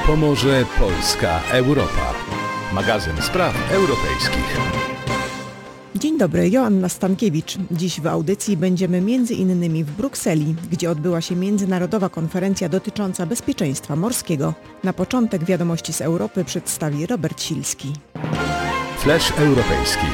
Pomorze, Polska, Europa. Magazyn spraw europejskich. Dzień dobry, Joanna Stankiewicz. Dziś w audycji będziemy m.in. w Brukseli, gdzie odbyła się międzynarodowa konferencja dotycząca bezpieczeństwa morskiego. Na początek wiadomości z Europy przedstawi Robert Silski. Flash europejski.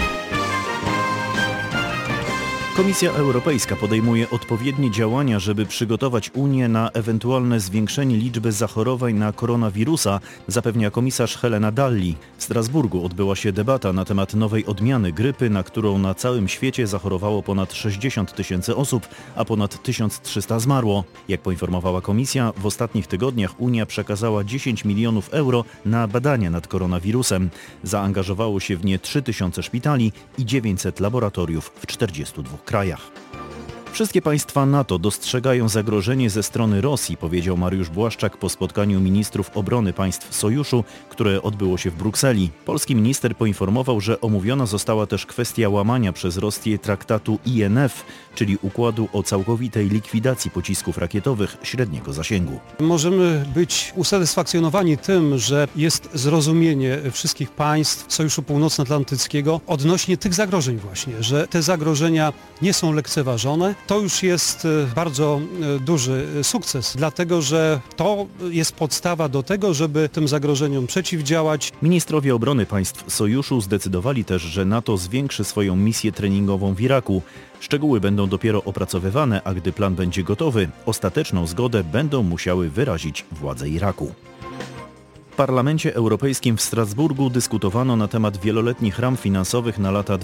Komisja Europejska podejmuje odpowiednie działania, żeby przygotować Unię na ewentualne zwiększenie liczby zachorowań na koronawirusa, zapewnia komisarz Helena Dalli. W Strasburgu odbyła się debata na temat nowej odmiany grypy, na którą na całym świecie zachorowało ponad 60 000 osób, a ponad 1300 zmarło. Jak poinformowała komisja, w ostatnich tygodniach Unia przekazała 10 milionów euro na badania nad koronawirusem. Zaangażowało się w nie 3000 szpitali i 900 laboratoriów w 42 krajach. Wszystkie państwa NATO dostrzegają zagrożenie ze strony Rosji, powiedział Mariusz Błaszczak po spotkaniu ministrów obrony państw sojuszu, które odbyło się w Brukseli. Polski minister poinformował, że omówiona została też kwestia łamania przez Rosję traktatu INF, czyli układu o całkowitej likwidacji pocisków rakietowych średniego zasięgu. Możemy być usatysfakcjonowani tym, że jest zrozumienie wszystkich państw Sojuszu Północnoatlantyckiego odnośnie tych zagrożeń właśnie, że te zagrożenia nie są lekceważone. To już jest bardzo duży sukces, dlatego że to jest podstawa do tego, żeby tym zagrożeniom przeciwdziałać. Ministrowie obrony państw sojuszu zdecydowali też, że NATO zwiększy swoją misję treningową w Iraku. Szczegóły będą dopiero opracowywane, a gdy plan będzie gotowy, ostateczną zgodę będą musiały wyrazić władze Iraku. W Parlamencie Europejskim w Strasburgu dyskutowano na temat wieloletnich ram finansowych na lata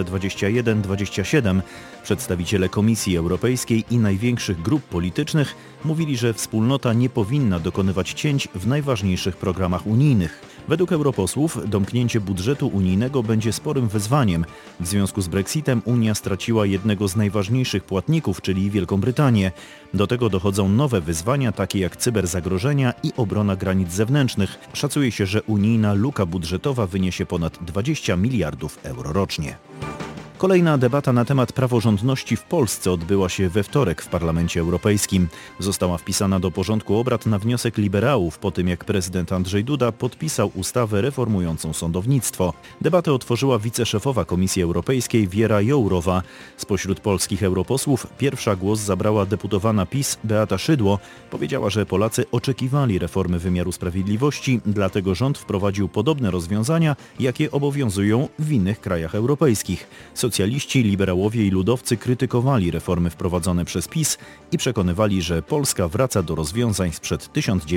2021-2027. Przedstawiciele Komisji Europejskiej i największych grup politycznych mówili, że wspólnota nie powinna dokonywać cięć w najważniejszych programach unijnych. Według europosłów domknięcie budżetu unijnego będzie sporym wyzwaniem. W związku z Brexitem Unia straciła jednego z najważniejszych płatników, czyli Wielką Brytanię. Do tego dochodzą nowe wyzwania, takie jak cyberzagrożenia i obrona granic zewnętrznych. Szacuje się, że unijna luka budżetowa wyniesie ponad 20 miliardów euro rocznie. Kolejna debata na temat praworządności w Polsce odbyła się we wtorek w Parlamencie Europejskim. Została wpisana do porządku obrad na wniosek liberałów po tym, jak prezydent Andrzej Duda podpisał ustawę reformującą sądownictwo. Debatę otworzyła wiceszefowa Komisji Europejskiej Wiera Jourowa. Spośród polskich europosłów pierwsza głos zabrała deputowana PiS Beata Szydło. Powiedziała, że Polacy oczekiwali reformy wymiaru sprawiedliwości, dlatego rząd wprowadził podobne rozwiązania, jakie obowiązują w innych krajach europejskich. Socjaliści, liberałowie i ludowcy krytykowali reformy wprowadzone przez PiS i przekonywali, że Polska wraca do rozwiązań sprzed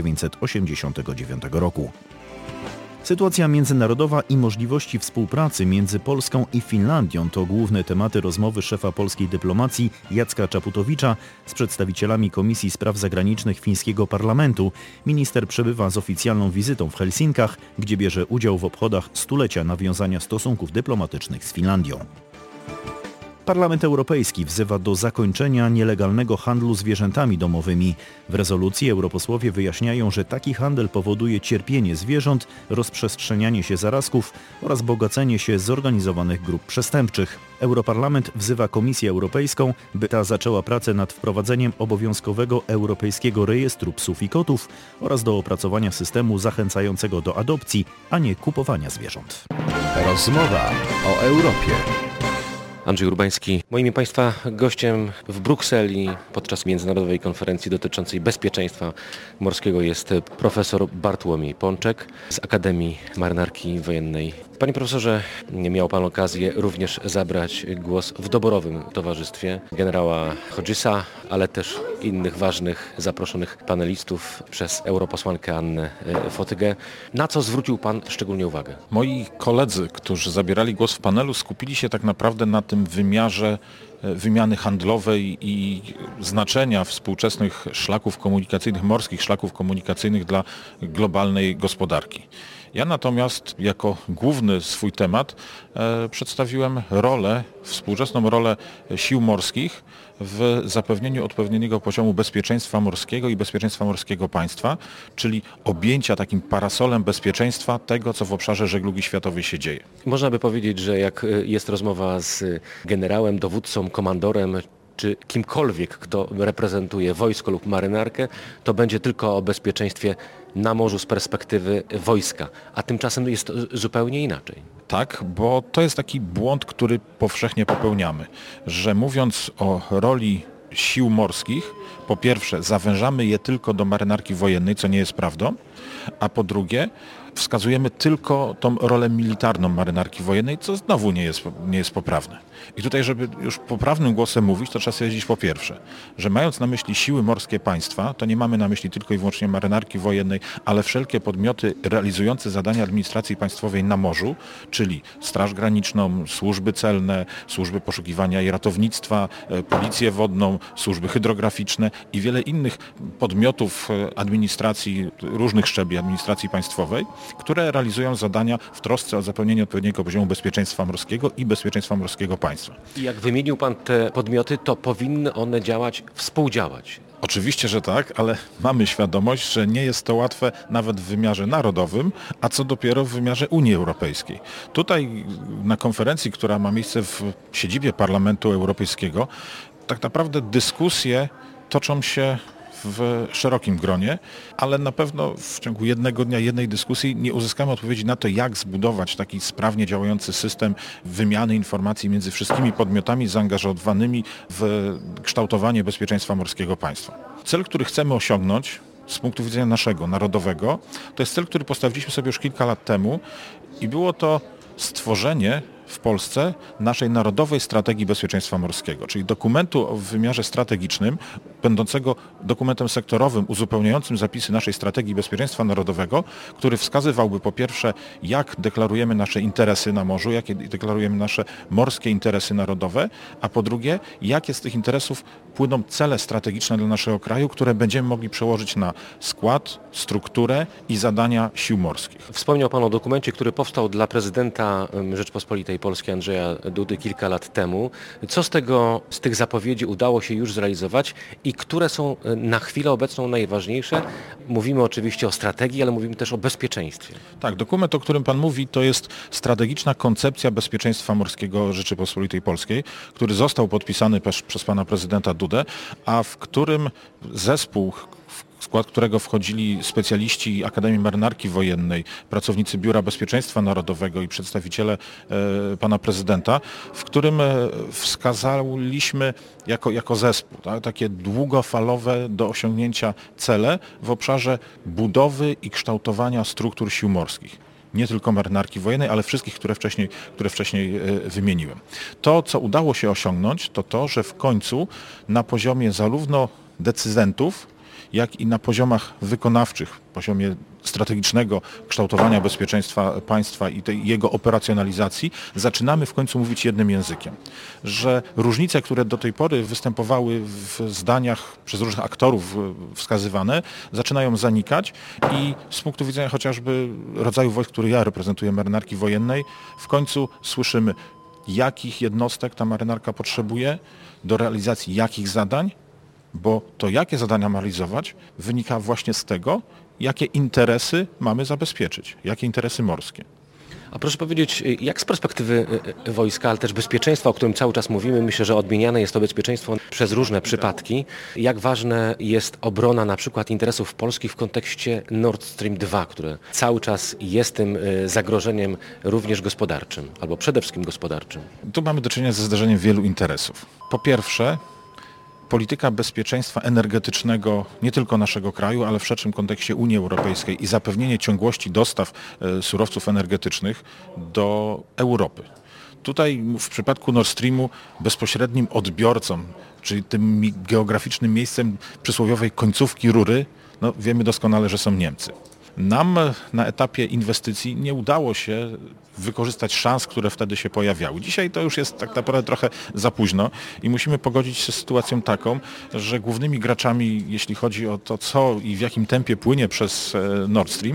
1989 roku. Sytuacja międzynarodowa i możliwości współpracy między Polską i Finlandią to główne tematy rozmowy szefa polskiej dyplomacji Jacka Czaputowicza z przedstawicielami Komisji Spraw Zagranicznych fińskiego parlamentu. Minister przebywa z oficjalną wizytą w Helsinkach, gdzie bierze udział w obchodach stulecia nawiązania stosunków dyplomatycznych z Finlandią. Parlament Europejski wzywa do zakończenia nielegalnego handlu zwierzętami domowymi. W rezolucji europosłowie wyjaśniają, że taki handel powoduje cierpienie zwierząt, rozprzestrzenianie się zarazków oraz bogacenie się zorganizowanych grup przestępczych. Europarlament wzywa Komisję Europejską, by ta zaczęła pracę nad wprowadzeniem obowiązkowego europejskiego rejestru psów i kotów oraz do opracowania systemu zachęcającego do adopcji, a nie kupowania zwierząt. Rozmowa o Europie. Andrzej Urbański. Moim i Państwa gościem w Brukseli podczas międzynarodowej konferencji dotyczącej bezpieczeństwa morskiego jest profesor Bartłomiej Pączek z Akademii Marynarki Wojennej. Panie profesorze, miał Pan okazję również zabrać głos w doborowym towarzystwie generała Hodgesa, ale też innych ważnych zaproszonych panelistów przez europosłankę Annę Fotygę. Na co zwrócił Pan szczególnie uwagę? Moi koledzy, którzy zabierali głos w panelu, skupili się tak naprawdę na tym wymiarze wymiany handlowej i znaczenia współczesnych szlaków komunikacyjnych, morskich szlaków komunikacyjnych dla globalnej gospodarki. Ja natomiast jako główny swój temat przedstawiłem współczesną rolę sił morskich w zapewnieniu odpowiedniego poziomu bezpieczeństwa morskiego i bezpieczeństwa morskiego państwa, czyli objęcia takim parasolem bezpieczeństwa tego, co w obszarze żeglugi światowej się dzieje. Można by powiedzieć, że jak jest rozmowa z generałem, dowódcą, komandorem, czy kimkolwiek, kto reprezentuje wojsko lub marynarkę, to będzie tylko o bezpieczeństwie na morzu z perspektywy wojska. A tymczasem jest to zupełnie inaczej. Tak, bo to jest taki błąd, który powszechnie popełniamy, że mówiąc o roli sił morskich, po pierwsze zawężamy je tylko do marynarki wojennej, co nie jest prawdą, a po drugie wskazujemy tylko tą rolę militarną marynarki wojennej, co znowu nie jest poprawne. I tutaj, żeby już poprawnym głosem mówić, to trzeba stwierdzić po pierwsze, że mając na myśli siły morskie państwa, to nie mamy na myśli tylko i wyłącznie marynarki wojennej, ale wszelkie podmioty realizujące zadania administracji państwowej na morzu, czyli Straż Graniczną, służby celne, służby poszukiwania i ratownictwa, policję wodną, służby hydrograficzne i wiele innych podmiotów administracji, różnych szczebli administracji państwowej, które realizują zadania w trosce o zapewnienie odpowiedniego poziomu bezpieczeństwa morskiego i bezpieczeństwa morskiego państwa. I jak wymienił Pan te podmioty, to powinny one współdziałać. Oczywiście, że tak, ale mamy świadomość, że nie jest to łatwe nawet w wymiarze narodowym, a co dopiero w wymiarze Unii Europejskiej. Tutaj na konferencji, która ma miejsce w siedzibie Parlamentu Europejskiego, tak naprawdę dyskusje toczą się w szerokim gronie, ale na pewno w ciągu jednego dnia, jednej dyskusji nie uzyskamy odpowiedzi na to, jak zbudować taki sprawnie działający system wymiany informacji między wszystkimi podmiotami zaangażowanymi w kształtowanie bezpieczeństwa morskiego państwa. Cel, który chcemy osiągnąć z punktu widzenia naszego, narodowego, to jest cel, który postawiliśmy sobie już kilka lat temu i było to stworzenie w Polsce naszej Narodowej Strategii Bezpieczeństwa Morskiego, czyli dokumentu w wymiarze strategicznym, będącego dokumentem sektorowym uzupełniającym zapisy naszej Strategii Bezpieczeństwa Narodowego, który wskazywałby po pierwsze, jak deklarujemy nasze interesy na morzu, jakie deklarujemy nasze morskie interesy narodowe, a po drugie, jakie z tych interesów płyną cele strategiczne dla naszego kraju, które będziemy mogli przełożyć na skład, strukturę i zadania sił morskich. Wspomniał Pan o dokumencie, który powstał dla prezydenta Rzeczpospolitej Polskiej Andrzeja Dudy kilka lat temu. Co z tych zapowiedzi udało się już zrealizować i które są na chwilę obecną najważniejsze? Mówimy oczywiście o strategii, ale mówimy też o bezpieczeństwie. Tak, dokument, o którym Pan mówi, to jest strategiczna koncepcja bezpieczeństwa morskiego Rzeczypospolitej Polskiej, który został podpisany przez Pana prezydenta Dudę, a w którym zespół, w skład którego wchodzili specjaliści Akademii Marynarki Wojennej, pracownicy Biura Bezpieczeństwa Narodowego i przedstawiciele pana prezydenta, w którym wskazaliśmy jako zespół takie długofalowe do osiągnięcia cele w obszarze budowy i kształtowania struktur sił morskich. Nie tylko marynarki wojennej, ale wszystkich, które wcześniej wymieniłem. To, co udało się osiągnąć, to to, że w końcu na poziomie zarówno decydentów, jak i na poziomach wykonawczych, poziomie strategicznego kształtowania bezpieczeństwa państwa i tej jego operacjonalizacji, zaczynamy w końcu mówić jednym językiem. Że różnice, które do tej pory występowały w zdaniach przez różnych aktorów wskazywane, zaczynają zanikać i z punktu widzenia chociażby rodzaju wojsk, który ja reprezentuję, marynarki wojennej, w końcu słyszymy, jakich jednostek ta marynarka potrzebuje, do realizacji jakich zadań, bo to, jakie zadania ma realizować, wynika właśnie z tego, jakie interesy mamy zabezpieczyć, jakie interesy morskie. A proszę powiedzieć, jak z perspektywy wojska, ale też bezpieczeństwa, o którym cały czas mówimy, myślę, że odmieniane jest to bezpieczeństwo przez różne przypadki. Jak ważna jest obrona na przykład interesów polskich w kontekście Nord Stream 2, które cały czas jest tym zagrożeniem również gospodarczym, albo przede wszystkim gospodarczym? Tu mamy do czynienia ze zderzeniem wielu interesów. Po pierwsze, polityka bezpieczeństwa energetycznego nie tylko naszego kraju, ale w szerszym kontekście Unii Europejskiej i zapewnienie ciągłości dostaw surowców energetycznych do Europy. Tutaj w przypadku Nord Streamu bezpośrednim odbiorcą, czyli tym geograficznym miejscem przysłowiowej końcówki rury, wiemy doskonale, że są Niemcy. Nam na etapie inwestycji nie udało się wykorzystać szans, które wtedy się pojawiały. Dzisiaj to już jest tak naprawdę trochę za późno i musimy pogodzić się z sytuacją taką, że głównymi graczami, jeśli chodzi o to, co i w jakim tempie płynie przez Nord Stream,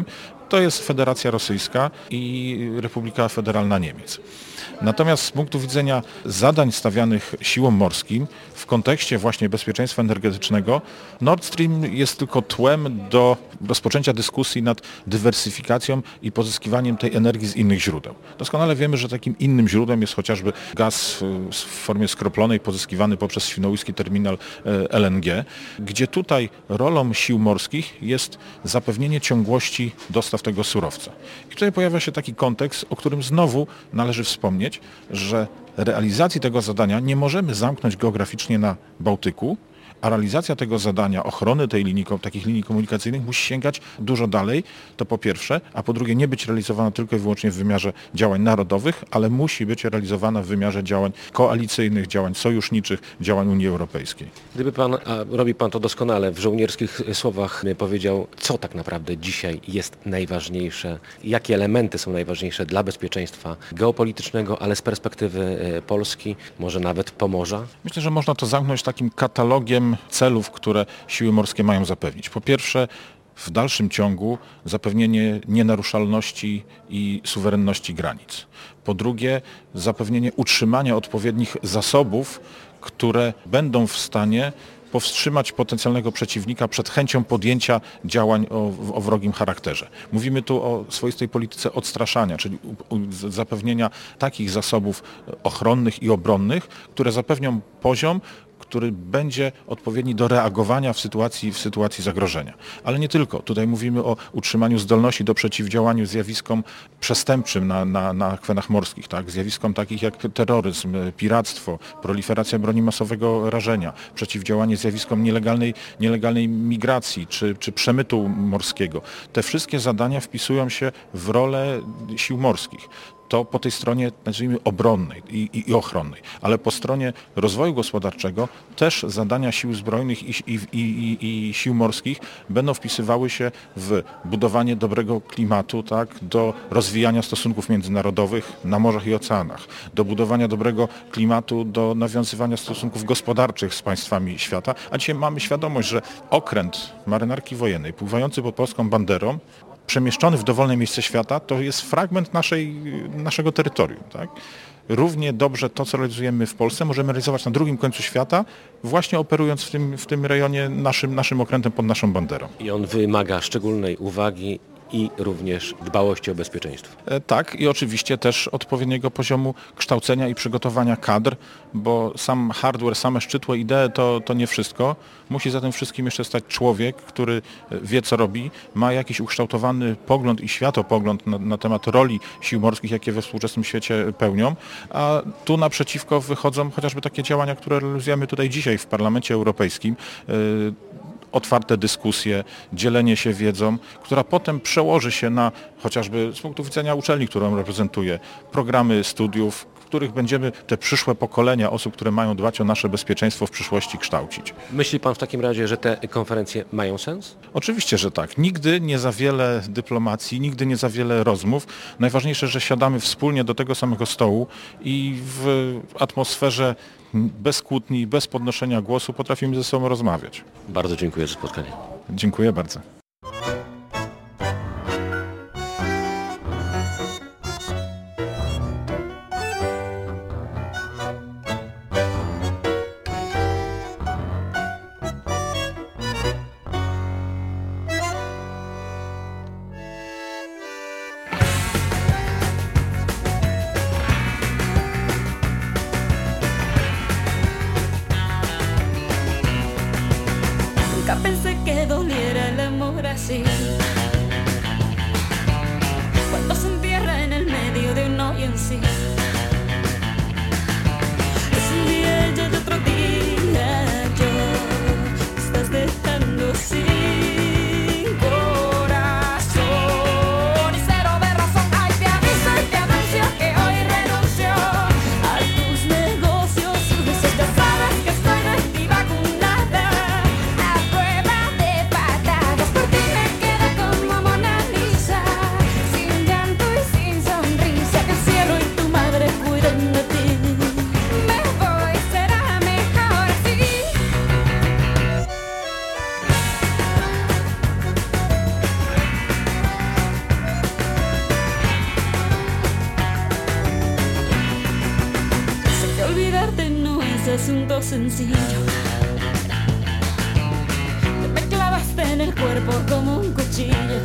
to jest Federacja Rosyjska i Republika Federalna Niemiec. Natomiast z punktu widzenia zadań stawianych siłom morskim w kontekście właśnie bezpieczeństwa energetycznego Nord Stream jest tylko tłem do rozpoczęcia dyskusji nad dywersyfikacją i pozyskiwaniem tej energii z innych źródeł. Doskonale wiemy, że takim innym źródłem jest chociażby gaz w formie skroplonej pozyskiwany poprzez świnoujski terminal LNG, gdzie tutaj rolą sił morskich jest zapewnienie ciągłości dostaw tego surowca. I tutaj pojawia się taki kontekst, o którym znowu należy wspomnieć, że realizacji tego zadania nie możemy zamknąć geograficznie na Bałtyku, a realizacja tego zadania, ochrony takich linii komunikacyjnych musi sięgać dużo dalej, to po pierwsze, a po drugie nie być realizowana tylko i wyłącznie w wymiarze działań narodowych, ale musi być realizowana w wymiarze działań koalicyjnych, działań sojuszniczych, działań Unii Europejskiej. Gdyby pan, a robi pan to doskonale, w żołnierskich słowach powiedział, co tak naprawdę dzisiaj jest najważniejsze, jakie elementy są najważniejsze dla bezpieczeństwa geopolitycznego, ale z perspektywy Polski, może nawet Pomorza? Myślę, że można to zamknąć takim katalogiem celów, które siły morskie mają zapewnić. Po pierwsze, w dalszym ciągu zapewnienie nienaruszalności i suwerenności granic. Po drugie, zapewnienie utrzymania odpowiednich zasobów, które będą w stanie powstrzymać potencjalnego przeciwnika przed chęcią podjęcia działań o wrogim charakterze. Mówimy tu o swoistej polityce odstraszania, czyli zapewnienia takich zasobów ochronnych i obronnych, które zapewnią poziom, który będzie odpowiedni do reagowania w sytuacji zagrożenia. Ale nie tylko. Tutaj mówimy o utrzymaniu zdolności do przeciwdziałania zjawiskom przestępczym na akwenach morskich, tak? Zjawiskom takich jak terroryzm, piractwo, proliferacja broni masowego rażenia, przeciwdziałanie zjawiskom nielegalnej migracji czy przemytu morskiego. Te wszystkie zadania wpisują się w rolę sił morskich. To po tej stronie, nazwijmy, obronnej i ochronnej, ale po stronie rozwoju gospodarczego też zadania sił zbrojnych i sił morskich będą wpisywały się w budowanie dobrego klimatu, tak, do rozwijania stosunków międzynarodowych na morzach i oceanach, do budowania dobrego klimatu, do nawiązywania stosunków gospodarczych z państwami świata. A dzisiaj mamy świadomość, że okręt marynarki wojennej pływający pod polską banderą, przemieszczony w dowolne miejsce świata, to jest fragment naszego terytorium. Tak? Równie dobrze to, co realizujemy w Polsce, możemy realizować na drugim końcu świata, właśnie operując w tym rejonie naszym okrętem pod naszą banderą. I on wymaga szczególnej uwagi i również dbałości o bezpieczeństwo. Tak, i oczywiście też odpowiedniego poziomu kształcenia i przygotowania kadr, bo sam hardware, same szczytłe idee to nie wszystko. Musi za tym wszystkim jeszcze stać człowiek, który wie, co robi, ma jakiś ukształtowany pogląd i światopogląd na temat roli sił morskich, jakie we współczesnym świecie pełnią, a tu naprzeciwko wychodzą chociażby takie działania, które realizujemy tutaj dzisiaj w Parlamencie Europejskim, otwarte dyskusje, dzielenie się wiedzą, która potem przełoży się na chociażby z punktu widzenia uczelni, którą reprezentuję, programy studiów, w których będziemy te przyszłe pokolenia osób, które mają dbać o nasze bezpieczeństwo w przyszłości kształcić. Myśli pan w takim razie, że te konferencje mają sens? Oczywiście, że tak. Nigdy nie za wiele dyplomacji, nigdy nie za wiele rozmów. Najważniejsze, że siadamy wspólnie do tego samego stołu i w atmosferze bez kłótni, bez podnoszenia głosu potrafimy ze sobą rozmawiać. Bardzo dziękuję za spotkanie. Dziękuję bardzo. Nunca pensé que doliera el amor asunto sencillo. Me clavaste en el cuerpo como un cuchillo.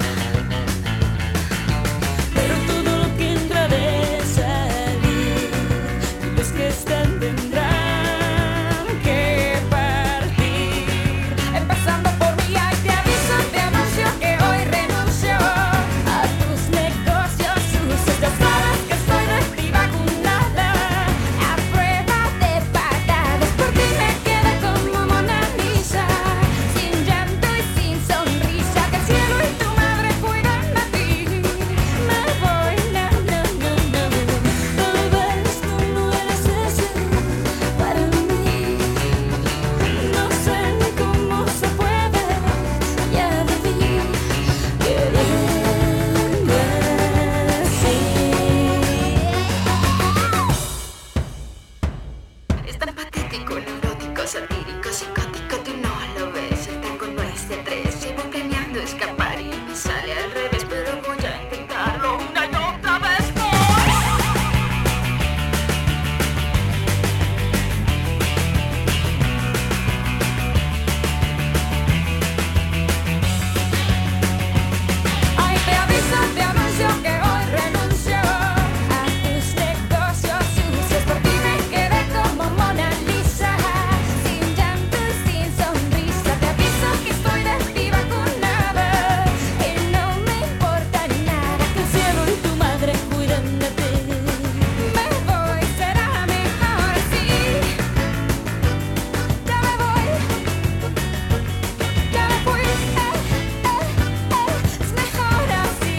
Pero todo lo que entra de salir, los que están tendrán que partir. Empezando por mí, ay, te aviso, te anuncio que hoy renuncio a tus negocios sucios. Ya sabes que soy de ti vacunada, a prueba de patadas. Por ti me quedé como Mona Lisa, sin llanto y sin sonrisa. Que el cielo y tu madre cuidan de ti. Me voy, no, no, no, no. Tal vez tú no eres ese para mí. No sé ni cómo se puede, ya viví queriendo así. Es tan patético, neurótico, satírico, psicótico, tú no lo ves. El tango no es de tres, llevo planeando escapar y me sale al revés, pero voy a intentarlo una y otra vez. Ay, te aviso, te anuncio que hoy renuncio a tus negocios sucios. Por ti me quedé como Mona Lisa, sin llanto y sin sonrisa. Te aviso que estoy de ti vacunada y no me importa nada. Que el cielo y tu madre cuiden de ti. Me voy, será mejor así. Ya me voy, ya me fui. Es mejor así.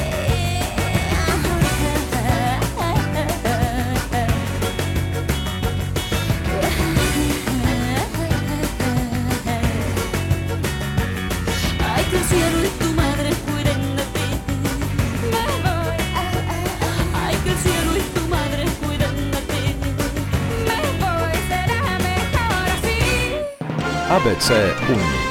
Ay, que el cielo y tu madre cuiden de ti. Me voy. Ay, que el cielo y tu madre cuiden de ti. Me voy, será mejor así. ABC Unii.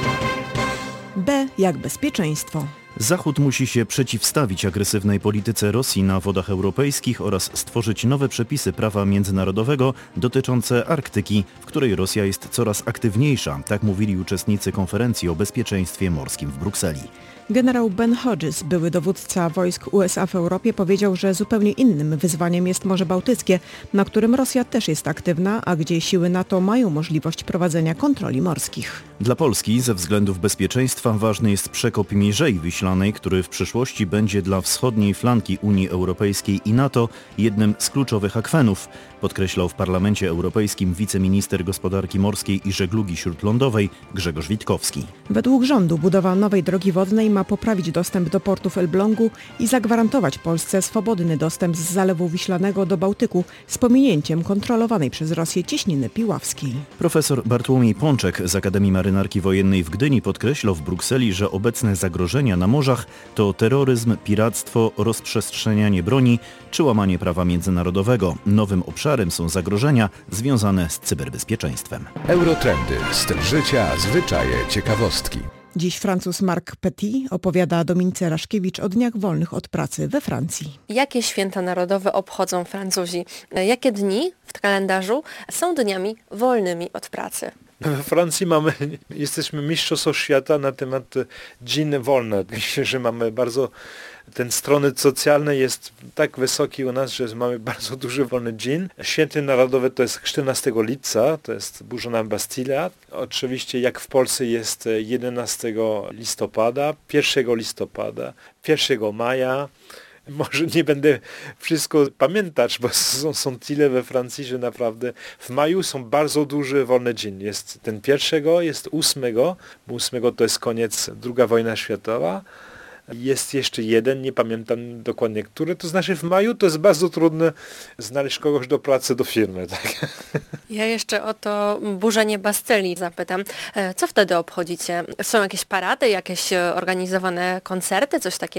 B jak bezpieczeństwo. Zachód musi się przeciwstawić agresywnej polityce Rosji na wodach europejskich oraz stworzyć nowe przepisy prawa międzynarodowego dotyczące Arktyki, w której Rosja jest coraz aktywniejsza, tak mówili uczestnicy konferencji o bezpieczeństwie morskim w Brukseli. Generał Ben Hodges, były dowódca wojsk USA w Europie, powiedział, że zupełnie innym wyzwaniem jest Morze Bałtyckie, na którym Rosja też jest aktywna, a gdzie siły NATO mają możliwość prowadzenia kontroli morskich. Dla Polski ze względów bezpieczeństwa ważny jest przekop Mierzei Wiślanej, który w przyszłości będzie dla wschodniej flanki Unii Europejskiej i NATO jednym z kluczowych akwenów, podkreślał w Parlamencie Europejskim wiceminister gospodarki morskiej i żeglugi śródlądowej Grzegorz Witkowski. Według rządu budowa nowej drogi wodnej ma poprawić dostęp do portów Elblągu i zagwarantować Polsce swobodny dostęp z Zalewu Wiślanego do Bałtyku z pominięciem kontrolowanej przez Rosję cieśniny piławskiej. Profesor Bartłomiej Pączek z Akademii Marynarki Wojennej w Gdyni podkreślał w Brukseli, że obecne zagrożenia na morzach to terroryzm, piractwo, rozprzestrzenianie broni czy łamanie prawa międzynarodowego. Nowym obszarem są zagrożenia związane z cyberbezpieczeństwem. Eurotrendy, styl życia, zwyczaje, ciekawostki. Dziś Francuz Marc Petit opowiada Dominice Raszkiewicz o dniach wolnych od pracy we Francji. Jakie święta narodowe obchodzą Francuzi? Jakie dni w kalendarzu są dniami wolnymi od pracy? We Francji jesteśmy mistrzostwem świata na temat dni wolne. Myślę, że mamy bardzo, ten strony socjalny jest tak wysoki u nas, że mamy bardzo duży wolny dzień. Święty narodowe to jest 14 lipca, to jest burzona Bastilla. Oczywiście jak w Polsce jest 11 listopada, 1 listopada, 1 maja. Może nie będę wszystko pamiętać, bo są tyle we Francji, że naprawdę w maju są bardzo duże wolne dzień. Jest ten 1, jest 8, bo 8 to jest koniec II wojny światowa. Jest jeszcze jeden, nie pamiętam dokładnie który, to znaczy w maju to jest bardzo trudno znaleźć kogoś do pracy, do firmy. Tak? Ja jeszcze o to burzenie Bastylii zapytam. Co wtedy obchodzicie? Są jakieś parady, jakieś organizowane koncerty, coś takiego?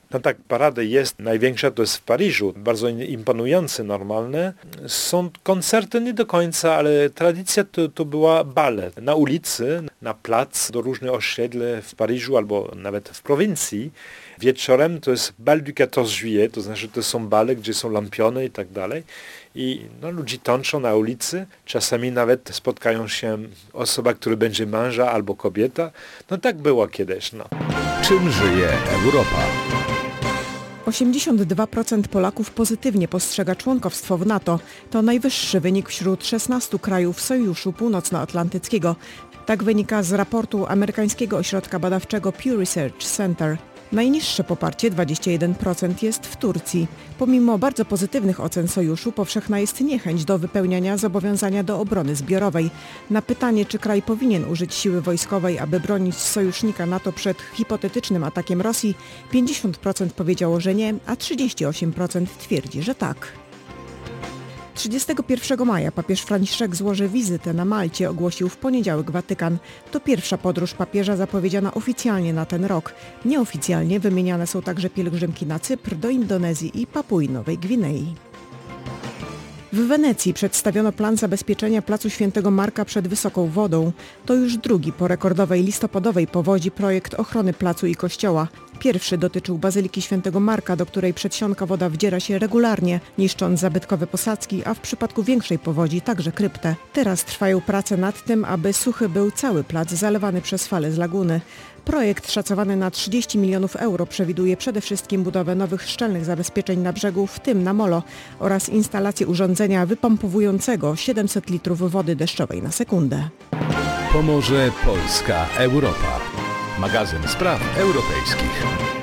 No tak, parady jest największa, to jest w Paryżu, bardzo imponujące, normalne. Są koncerty nie do końca, ale tradycja to była bale na ulicy, na plac, do różnych osiedli w Paryżu albo nawet w prowincji. Wieczorem to jest bal du 14 juillet, to znaczy to są bale, gdzie są lampiony i tak dalej. I ludzie tańczą na ulicy, czasami nawet spotkają się osoba, która będzie męża albo kobieta. No tak było kiedyś. Czym żyje Europa? 82% Polaków pozytywnie postrzega członkostwo w NATO. To najwyższy wynik wśród 16 krajów Sojuszu Północnoatlantyckiego. Tak wynika z raportu amerykańskiego ośrodka badawczego Pew Research Center. Najniższe poparcie, 21%, jest w Turcji. Pomimo bardzo pozytywnych ocen sojuszu, powszechna jest niechęć do wypełniania zobowiązania do obrony zbiorowej. Na pytanie, czy kraj powinien użyć siły wojskowej, aby bronić sojusznika NATO przed hipotetycznym atakiem Rosji, 50% powiedziało, że nie, a 38% twierdzi, że tak. 31 maja papież Franciszek złoży wizytę na Malcie, ogłosił w poniedziałek Watykan. To pierwsza podróż papieża zapowiedziana oficjalnie na ten rok. Nieoficjalnie wymieniane są także pielgrzymki na Cypr, do Indonezji i Papui Nowej Gwinei. W Wenecji przedstawiono plan zabezpieczenia placu Świętego Marka przed wysoką wodą. To już drugi po rekordowej listopadowej powodzi projekt ochrony placu i kościoła. Pierwszy dotyczył Bazyliki Świętego Marka, do której przedsionka woda wdziera się regularnie, niszcząc zabytkowe posadzki, a w przypadku większej powodzi także kryptę. Teraz trwają prace nad tym, aby suchy był cały plac zalewany przez fale z laguny. Projekt szacowany na 30 milionów euro przewiduje przede wszystkim budowę nowych szczelnych zabezpieczeń na brzegu, w tym na molo, oraz instalację urządzenia wypompowującego 700 litrów wody deszczowej na sekundę. Pomoże Polska Europa. Magazyn spraw europejskich.